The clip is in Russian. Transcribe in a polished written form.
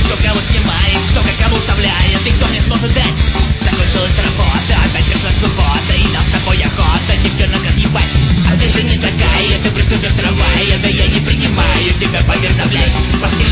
кто кого снимает, кто как кому вставляет и кто мне сможет дать. Закончилась работа, опять пришла суббота, и нам с тобой охота девчонок разъебать. А ты же не такая, ты приступишь трамвая, да я не принимаю тебя, поверь, блядь.